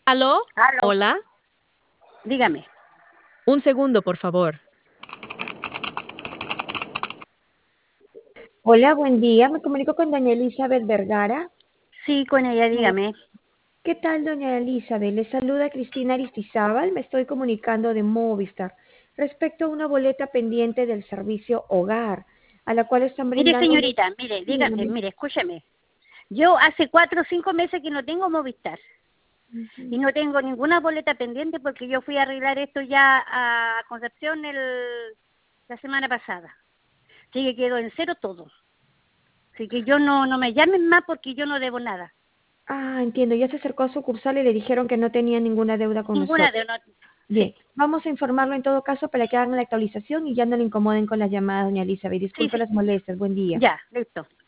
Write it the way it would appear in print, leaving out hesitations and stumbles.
¿Aló? Aló, Hola. dígame. Un segundo, por favor. Hola, buen día. Me comunico con doña Elizabeth Vergara. Sí, con ella, dígame. ¿Qué tal, doña Elizabeth? Le saluda Cristina Aristizábal. Me estoy comunicando de Movistar respecto a una boleta pendiente del servicio Hogar, a la cual están Mire, brindando... señorita, mire, dígame, Dígame. mire, escúcheme. Yo hace 4 o 5 meses que no tengo Movistar y Ujú. no tengo ninguna boleta pendiente porque yo fui a arreglar esto ya a Concepción la semana pasada. Así que quedó en cero todo. Así que yo no me llamen más porque yo no debo nada. Ah, entiendo. Ya se acercó a sucursal y le dijeron que no tenía ninguna deuda con Ninguna nosotros. de no. Bien, Sí, vamos a informarlo en todo caso para que hagan la actualización y ya no le incomoden con las llamadas, doña Elizabeth. sí, Disculpe sí. las molestias. Buen día. Ya, listo.